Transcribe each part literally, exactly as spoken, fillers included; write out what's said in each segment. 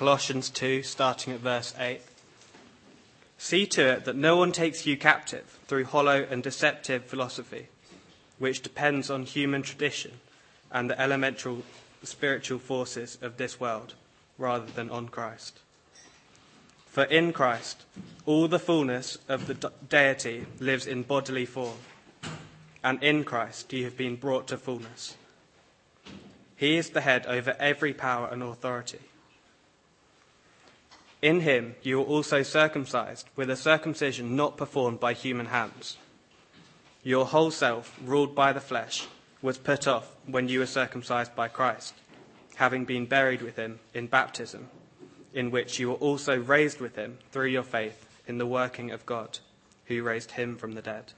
Colossians two, starting at verse eight. See to it that no one takes you captive through hollow and deceptive philosophy, which depends on human tradition and the elemental spiritual forces of this world, rather than on Christ. For in Christ, all the fullness of the deity lives in bodily form, and in Christ you have been brought to fullness. He is the head over every power and authority. In him you were also circumcised with a circumcision not performed by human hands. Your whole self, ruled by the flesh, was put off when you were circumcised by Christ, having been buried with him in baptism, in which you were also raised with him through your faith in the working of God, who raised him from the dead.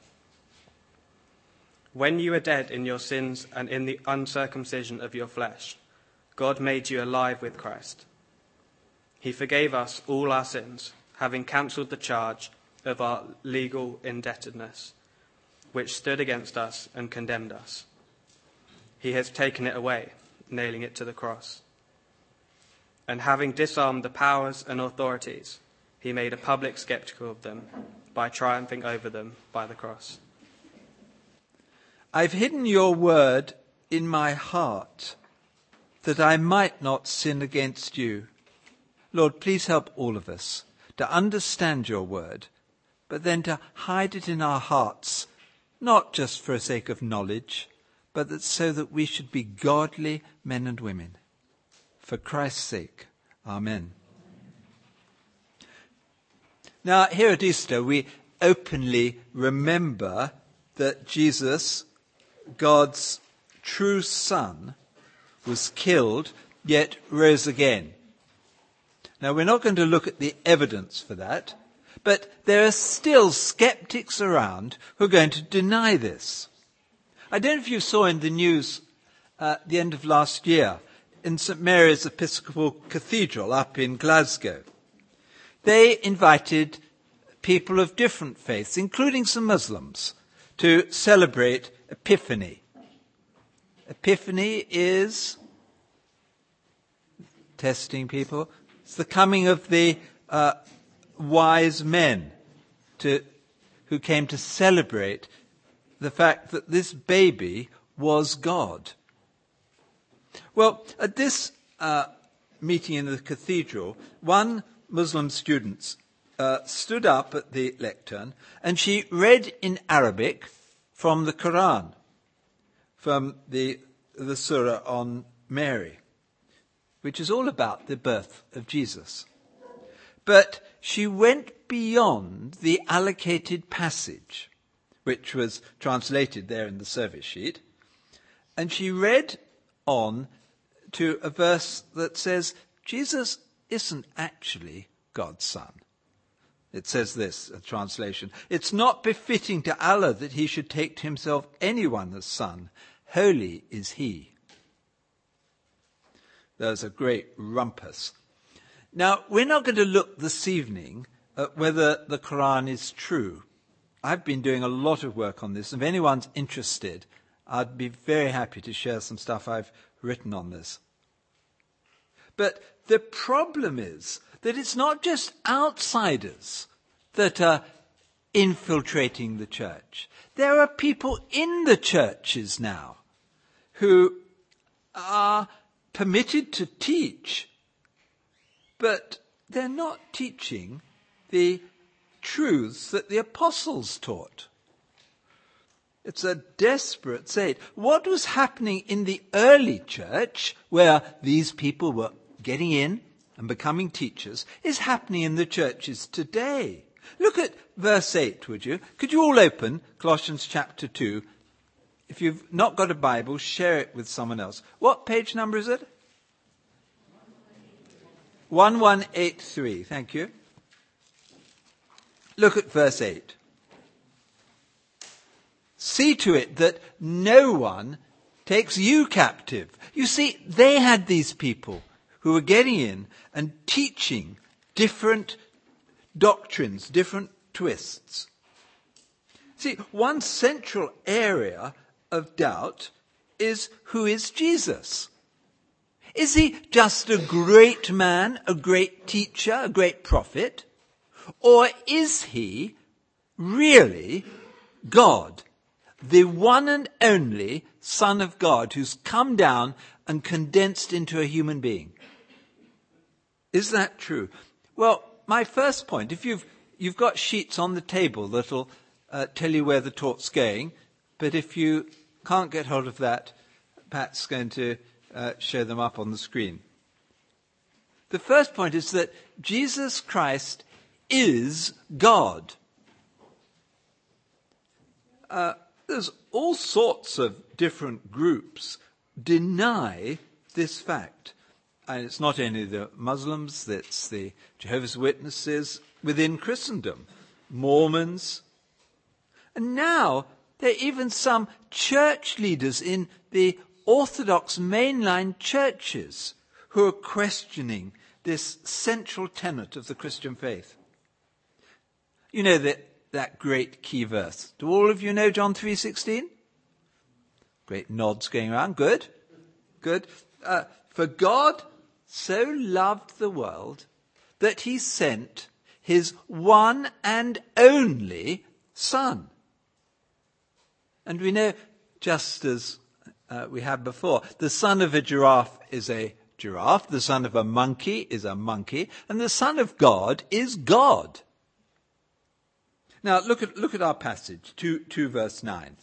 When you were dead in your sins and in the uncircumcision of your flesh, God made you alive with Christ. He forgave us all our sins, having cancelled the charge of our legal indebtedness, which stood against us and condemned us. He has taken it away, nailing it to the cross. And having disarmed the powers and authorities, he made a public spectacle of them by triumphing over them by the cross. I've hidden your word in my heart that I might not sin against you. Lord, please help all of us to understand your word, but then to hide it in our hearts, not just for the sake of knowledge, but that so that we should be godly men and women. For Christ's sake, amen. Now, here at Easter, we openly remember that Jesus, God's true Son, was killed, yet rose again. Now, we're not going to look at the evidence for that, but there are still skeptics around who are going to deny this. I don't know if you saw in the news uh, at the end of last year, in St Mary's Episcopal Cathedral up in Glasgow, they invited people of different faiths, including some Muslims, to celebrate Epiphany. Epiphany is, testing people, it's the coming of the uh, wise men to, who came to celebrate the fact that this baby was God. Well, at this uh, meeting in the cathedral, one Muslim student uh, stood up at the lectern and she read in Arabic from the Quran, from the, the surah on Mary, which is all about the birth of Jesus. But she went beyond the allocated passage, which was translated there in the service sheet, and she read on to a verse that says, Jesus isn't actually God's son. It says this, a translation, it's not befitting to Allah that he should take to himself anyone as son. Holy is he. There's a great rumpus. Now, we're not going to look this evening at whether the Quran is true. I've been doing a lot of work on this. If anyone's interested, I'd be very happy to share some stuff I've written on this. But the problem is that it's not just outsiders that are infiltrating the church. There are people in the churches now who are permitted to teach, but they're not teaching the truths that the apostles taught. It's a desperate state. What was happening in the early church, where these people were getting in and becoming teachers, is happening in the churches today. Look at verse eight, would you? Could you all open Colossians chapter two? If you've not got a Bible, share it with someone else. What page number is it? one one eight three. Thank you. Look at verse eight. See to it that no one takes you captive. You see, they had these people who were getting in and teaching different doctrines, different twists. See, one central area of doubt is, who is Jesus? Is he just a great man, a great teacher, a great prophet? Or is he really God, the one and only Son of God who's come down and condensed into a human being? Is that true? Well, my first point, if you've you've got sheets on the table that'll uh, tell you where the talk's going, but if you can't get hold of that, Pat's going to uh, show them up on the screen. The first point is that Jesus Christ is God. Uh, there's all sorts of different groups deny this fact. And it's not only the Muslims, it's the Jehovah's Witnesses within Christendom, Mormons. And now there are even some church leaders in the Orthodox mainline churches who are questioning this central tenet of the Christian faith. You know that, that great key verse. Do all of you know John three sixteen? Great nods going around. Good. Good. Uh, for God so loved the world that he sent his one and only Son. And we know, just as uh, we had before, the son of a giraffe is a giraffe, the son of a monkey is a monkey, and the Son of God is God. Now look at look at our passage, two, two verse nine.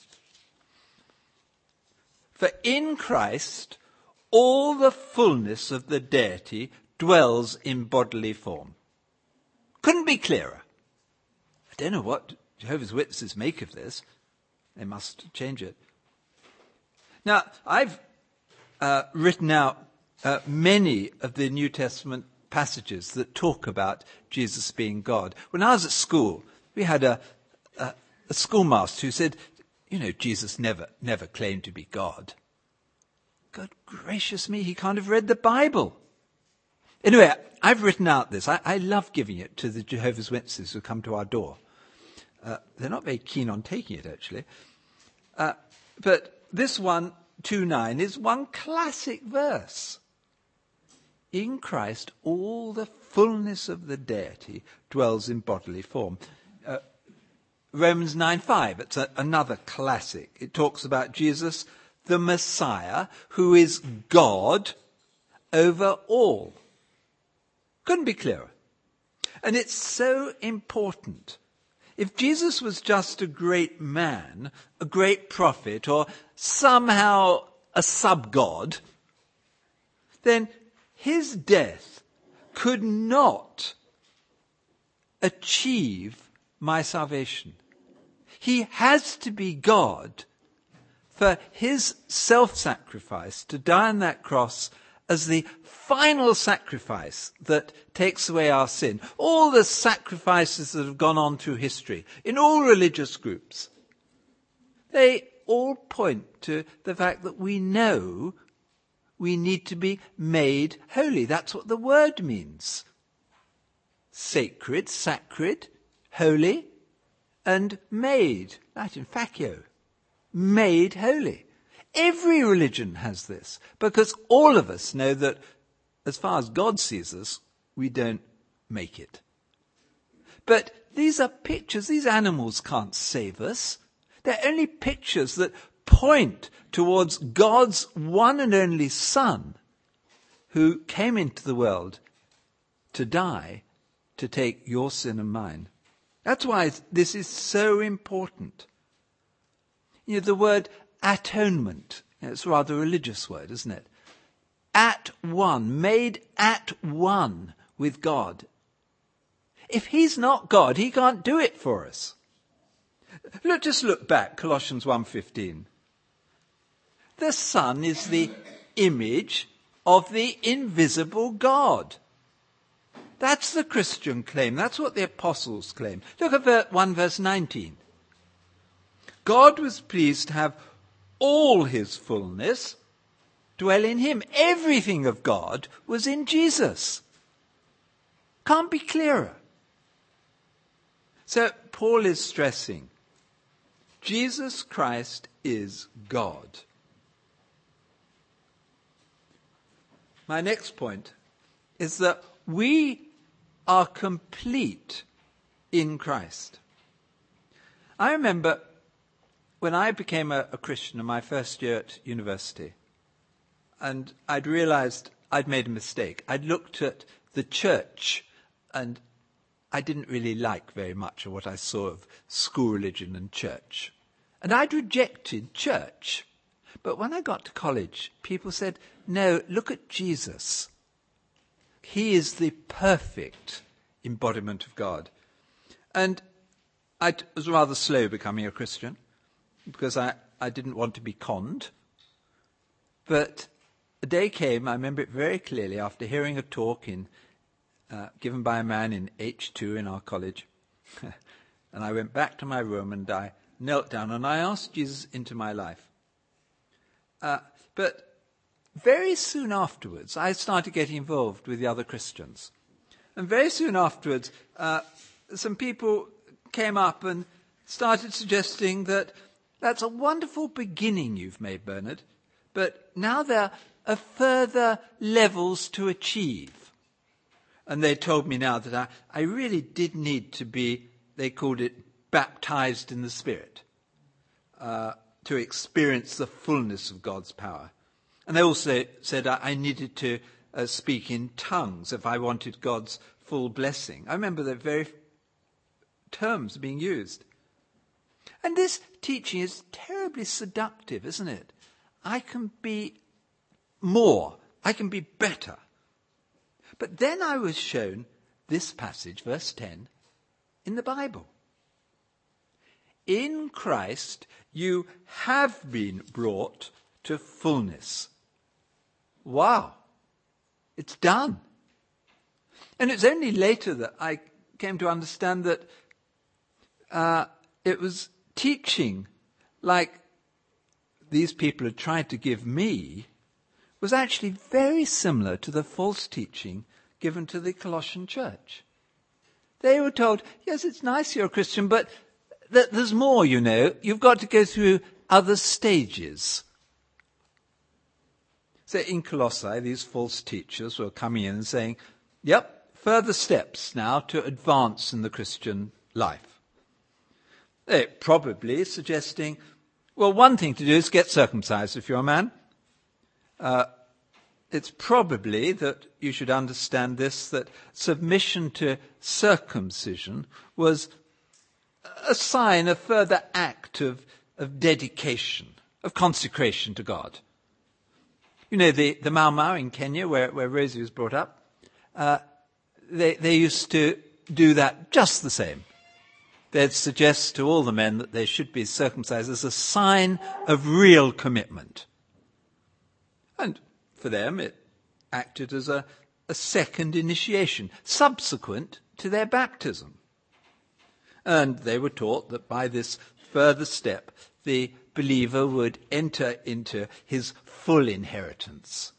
For in Christ all the fullness of the deity dwells in bodily form. Couldn't be clearer. I don't know what Jehovah's Witnesses make of this. They must change it. Now, I've uh, written out uh, many of the New Testament passages that talk about Jesus being God. When I was at school, we had a, a, a schoolmaster who said, you know, Jesus never, never claimed to be God. God gracious me, he can't have read the Bible. Anyway, I've written out this. I, I love giving it to the Jehovah's Witnesses who come to our door. Uh, they're not very keen on taking it, actually. Uh, but this one, two nine, is one classic verse. In Christ, all the fullness of the deity dwells in bodily form. Uh, Romans nine five, it's a, another classic. It talks about Jesus, the Messiah, who is God over all. Couldn't be clearer. And it's so important. If Jesus was just a great man, a great prophet, or somehow a sub-God, then his death could not achieve my salvation. He has to be God for his self-sacrifice to die on that cross as the final sacrifice that takes away our sin. All the sacrifices that have gone on through history, in all religious groups, they all point to the fact that we know we need to be made holy. That's what the word means. Sacred, sacred, holy, and made, Latin facio, made holy. Every religion has this, because all of us know that as far as God sees us, we don't make it. But these are pictures. These animals can't save us. They're only pictures that point towards God's one and only Son, who came into the world to die, to take your sin and mine. That's why this is so important. You know, the word atonement, it's a rather religious word, isn't it? At one, made at one with God. If he's not God, he can't do it for us. Look, just look back, Colossians one fifteen. The Son is the image of the invisible God. That's the Christian claim. That's what the apostles claim. Look at one verse nineteen. God was pleased to have all his fullness dwell in him. Everything of God was in Jesus. Can't be clearer. So Paul is stressing, Jesus Christ is God. my next point is that we are complete in Christ. I remember when I became a, a Christian in my first year at university, and I'd realized I'd made a mistake. I'd looked at the church, and I didn't really like very much of what I saw of school religion and church. And I'd rejected church. But when I got to college, people said, no, look at Jesus. He is the perfect embodiment of God. And I was rather slow becoming a Christian because I, I didn't want to be conned. But a day came, I remember it very clearly, after hearing a talk in, uh, given by a man in H two in our college. And I went back to my room and I knelt down and I asked Jesus into my life. Uh, but very soon afterwards, I started getting involved with the other Christians. And very soon afterwards, uh, some people came up and started suggesting that that's a wonderful beginning you've made, Bernard, but now there are further levels to achieve. And they told me now that I, I really did need to be, they called it, baptized in the Spirit, uh, to experience the fullness of God's power. And they also said I, I needed to uh, speak in tongues if I wanted God's full blessing. I remember the very terms being used. And this teaching is terribly seductive, isn't it? I can be more. I can be better. But then I was shown this passage, verse ten, in the Bible. In Christ you have been brought to fullness. Wow. It's done. And it's only later that I came to understand that uh, it was teaching like these people had tried to give me was actually very similar to the false teaching given to the Colossian church. They were told, yes, it's nice you're a Christian, but th- there's more, you know. You've got to go through other stages. So in Colossae, these false teachers were coming in and saying, yep, further steps now to advance in the Christian life. They're probably suggesting, well, one thing to do is get circumcised if you're a man. Uh, it's probably that you should understand this, that submission to circumcision was a sign, a further act of, of dedication, of consecration to God. You know, the, the Mau Mau in Kenya, where, where Rosie was brought up, uh, they, they used to do that just the same. They'd suggest to all the men that they should be circumcised as a sign of real commitment. And for them, it acted as a, a second initiation, subsequent to their baptism. And they were taught that by this further step, the believer would enter into his full inheritance.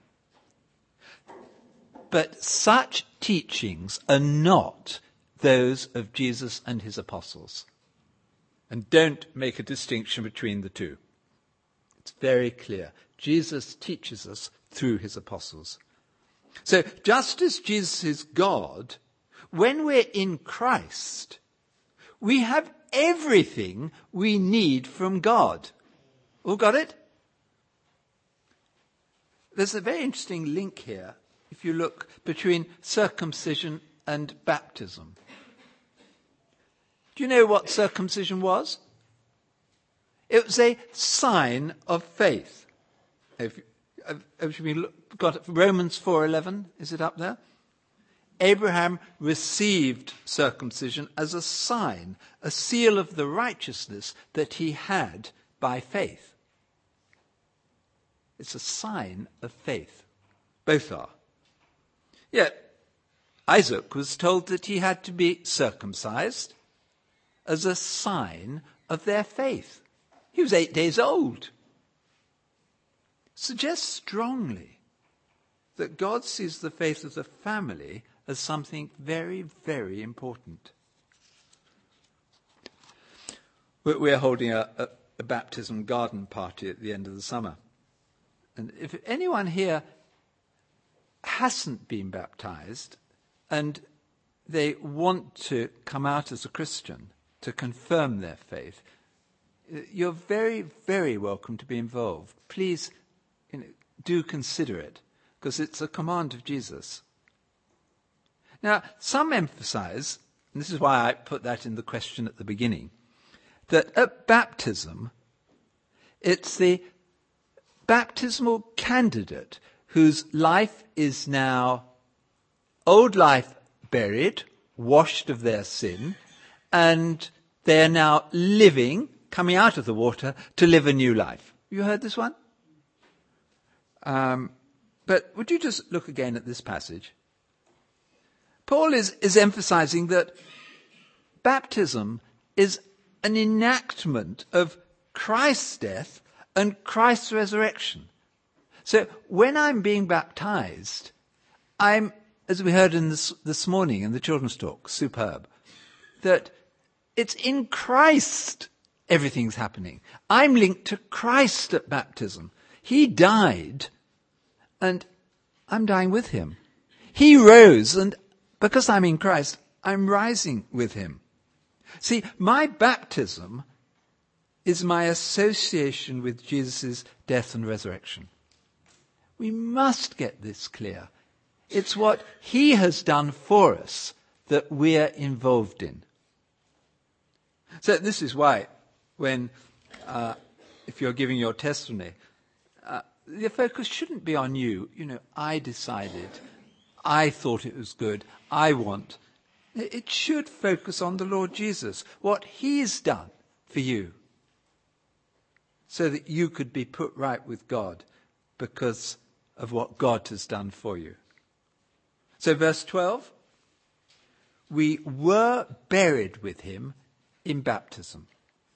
But such teachings are not those of Jesus and his apostles. And don't make a distinction between the two. It's very clear. Jesus teaches us through his apostles. So just as Jesus is God, when we're in Christ, we have everything we need from God. All got it? There's a very interesting link here, if you look, between circumcision and baptism. Do you know what circumcision was? It was a sign of faith. Have, have, have you got it? Romans four eleven, is it up there? Abraham received circumcision as a sign, a seal of the righteousness that he had by faith. It's a sign of faith. Both are. Yet, Isaac was told that he had to be circumcised as a sign of their faith. He was eight days old. Suggests strongly that God sees the faith of the family as something very, very important. We're holding a, a, a baptism garden party at the end of the summer. And if anyone here hasn't been baptized and they want to come out as a Christian to confirm their faith, you're very, very welcome to be involved. Please, you know, do consider it, because it's a command of Jesus. Now, some emphasize, and this is why I put that in the question at the beginning, that at baptism, it's the baptismal candidate whose life is now old life buried, washed of their sin, and they're now living, coming out of the water, to live a new life. You heard this one? Um, but would you just look again at this passage? Paul is, is emphasizing that baptism is an enactment of Christ's death and Christ's resurrection. So when I'm being baptized, I'm, as we heard in this, this morning in the children's talk, superb, that it's in Christ everything's happening. I'm linked to Christ at baptism. He died, and I'm dying with him. He rose, and because I'm in Christ, I'm rising with him. See, my baptism is my association with Jesus' death and resurrection. We must get this clear. It's what he has done for us that we're involved in. So this is why when, uh, if you're giving your testimony, uh, the focus shouldn't be on you. You know, I decided, I thought it was good, I want. It should focus on the Lord Jesus, what he's done for you, so that you could be put right with God because of what God has done for you. So verse twelve, we were buried with him in baptism.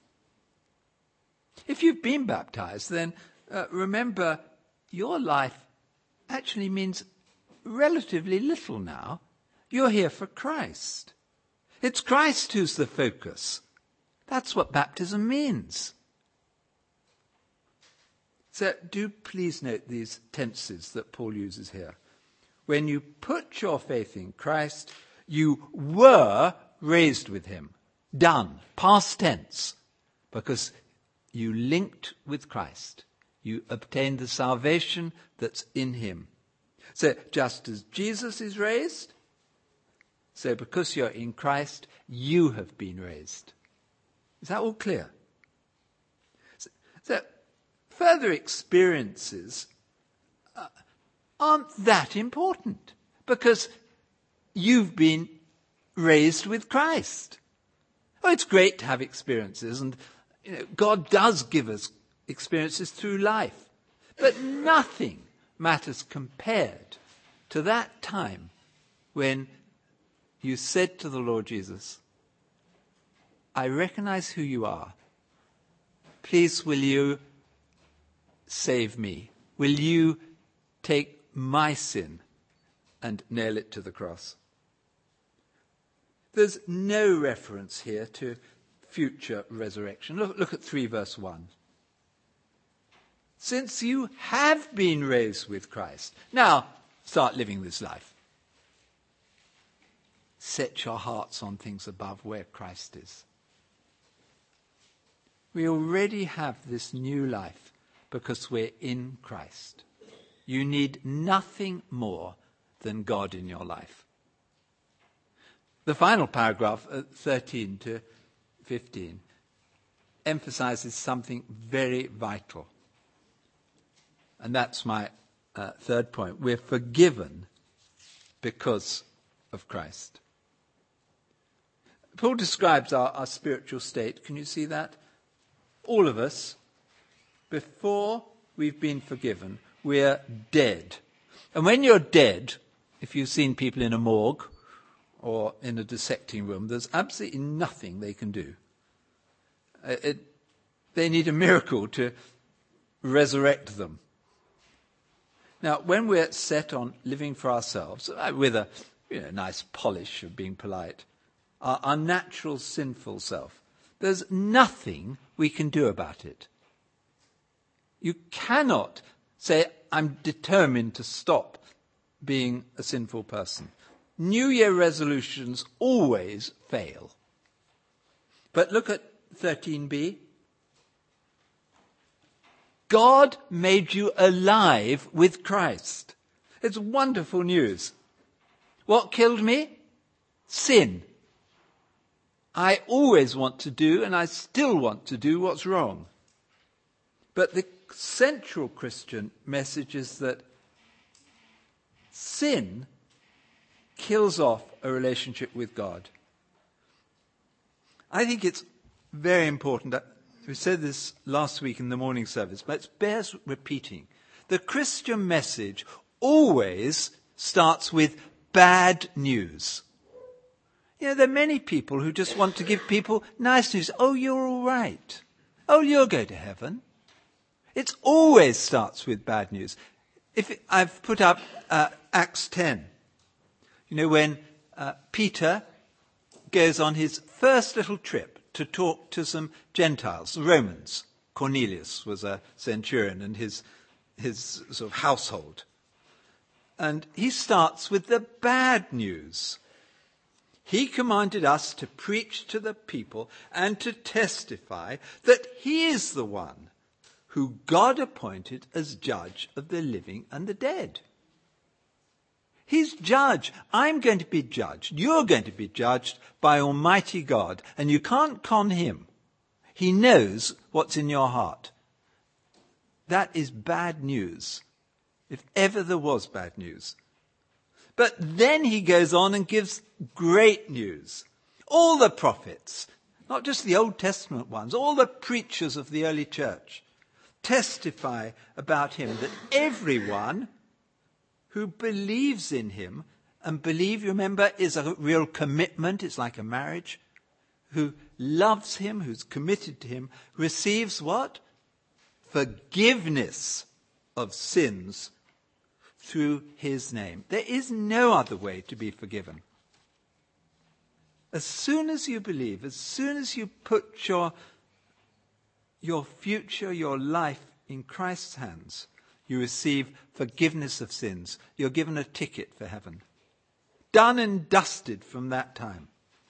If you've been baptized, then uh, remember your life actually means relatively little now. You're here for Christ. It's Christ who's the focus. That's what baptism means. So do please note these tenses that Paul uses here. When you put your faith in Christ, you were raised with him. Done. Past tense. Because you linked with Christ. You obtained the salvation that's in him. So just as Jesus is raised, so because you're in Christ, you have been raised. Is that all clear? So, so further experiences uh, aren't that important because you've been raised with Christ. Oh, it's great to have experiences, and you know, God does give us experiences through life. But nothing matters compared to that time when you said to the Lord Jesus, I recognize who you are. Please, will you save me? Will you take my sin and nail it to the cross? There's no reference here to future resurrection. Look, look at three verse one. Since you have been raised with Christ, now start living this life. Set your hearts on things above where Christ is. We already have this new life because we're in Christ. You need nothing more than God in your life. The final paragraph, uh, thirteen to fifteen, emphasizes something very vital. And that's my uh, third point. We're forgiven because of Christ. Paul describes our, our spiritual state. Can you see that? All of us, before we've been forgiven, we're dead. And when you're dead, if you've seen people in a morgue or in a dissecting room, there's absolutely nothing they can do. It, it, they need a miracle to resurrect them. Now, when we're set on living for ourselves, with a you know, nice polish of being polite, our, our natural sinful self, there's nothing we can do about it. You cannot say, I'm determined to stop being a sinful person. New Year resolutions always fail. But look at thirteen b. God made you alive with Christ. It's wonderful news. What killed me? Sin. I always want to do, and I still want to do, what's wrong. But the central Christian message is that sin kills off a relationship with God. I think it's very important. We said this last week in the morning service, but it bears repeating. The Christian message always starts with bad news. You know, there are many people who just want to give people nice news. Oh, you're all right. Oh, you'll go to heaven. It always starts with bad news. If it, I've put up uh, Acts ten. You know, when uh, Peter goes on his first little trip to talk to some Gentiles, Romans. Cornelius was a centurion and his, his sort of household. And he starts with the bad news. He commanded us to preach to the people and to testify that he is the one who God appointed as judge of the living and the dead. He's judge. I'm going to be judged. You're going to be judged by Almighty God. And you can't con him. He knows what's in your heart. That is bad news, if ever there was bad news. But then he goes on and gives great news. All the prophets, not just the Old Testament ones, all the preachers of the early church testify about him, that everyone who believes in him, and believe, remember, is a real commitment, it's like a marriage, who loves him, who's committed to him, receives what? Forgiveness of sins through his name. There is no other way to be forgiven. As soon as you believe, as soon as you put your, your future, your life in Christ's hands, you receive forgiveness of sins. You're given a ticket for heaven. Done and dusted from that time.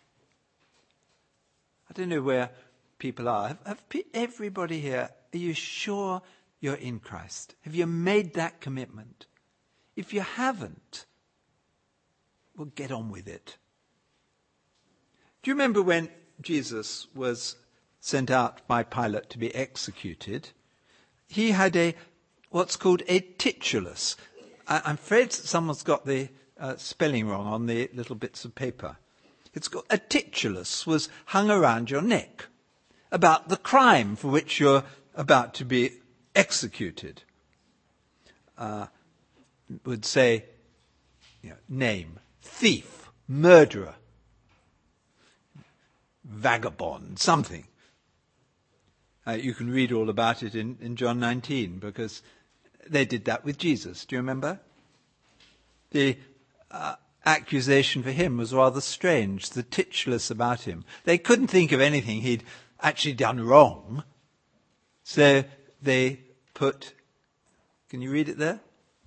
I don't know where people are. Have, have everybody here, are you sure you're in Christ? Have you made that commitment? If you haven't, well, get on with it. Do you remember when Jesus was sent out by Pilate to be executed? He had a what's called a titulus. I, I'm afraid someone's got the uh, spelling wrong on the little bits of paper. It's got a titulus was hung around your neck about the crime for which you're about to be executed. Uh, would say, you know, name, thief, murderer, vagabond, something. Uh, you can read all about it in, in John nineteen, because they did that with Jesus. Do you remember? The uh, accusation for him was rather strange, the titulus about him. They couldn't think of anything he'd actually done wrong. So they put, can you read it there?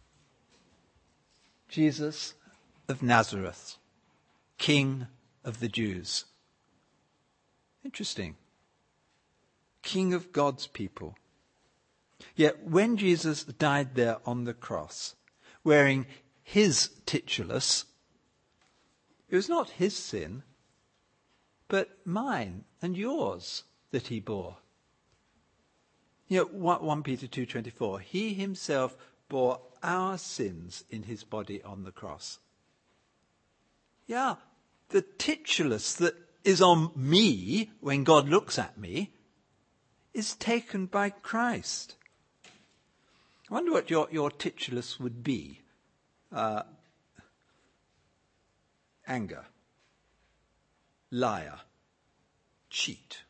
Jesus of Nazareth, King of the Jews. Interesting. King of God's people. Yet when Jesus died there on the cross, wearing his titulus, it was not his sin, but mine and yours that he bore. You know, First Peter two twenty-four, he himself bore our sins in his body on the cross. Yeah, the titulus that is on me when God looks at me is taken by Christ. I wonder what your, your titulus would be. Uh, anger, liar, cheat,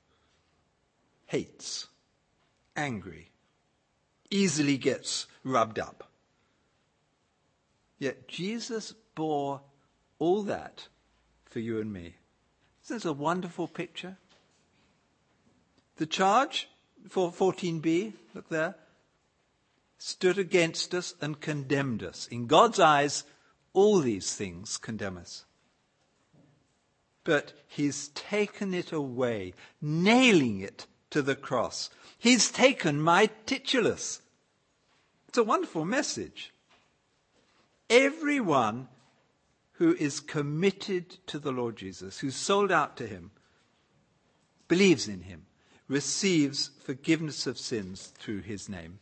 hates, angry, easily gets rubbed up. Yet Jesus bore all that for you and me. Isn't this a wonderful picture? The charge for fourteen b, look there. stood against us and condemned us. In God's eyes, all these things condemn us. But he's taken it away, nailing it to the cross. He's taken my titulus. It's a wonderful message. Everyone who is committed to the Lord Jesus, who's sold out to him, believes in him, receives forgiveness of sins through his name.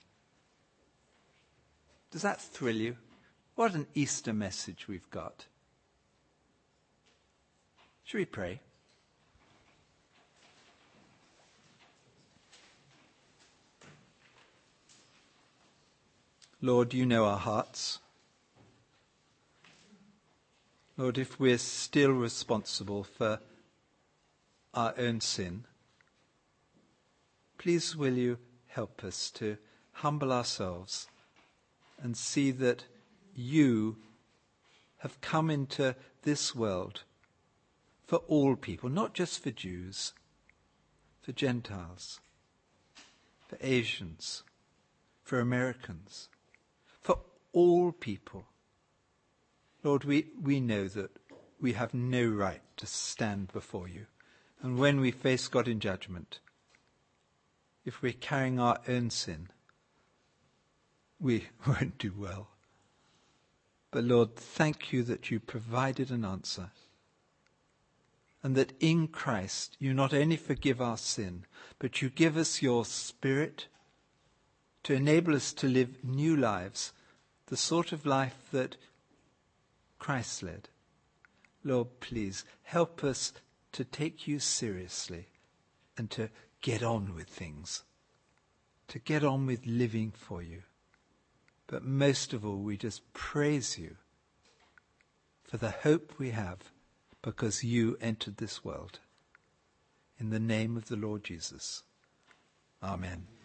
Does that thrill you? What an Easter message we've got. Shall we pray? Lord, you know our hearts. Lord, if we're still responsible for our own sin, please will you help us to humble ourselves and see that you have come into this world for all people, not just for Jews, for Gentiles, for Asians, for Americans, for all people. Lord, we, we know that we have no right to stand before you. And when we face God in judgment, if we're carrying our own sin, we won't do well. But Lord, thank you that you provided an answer. And that in Christ you not only forgive our sin, but you give us your Spirit to enable us to live new lives, the sort of life that Christ led. Lord, please help us to take you seriously and to get on with things, to get on with living for you. But most of all, we just praise you for the hope we have because you entered this world. In the name of the Lord Jesus. Amen.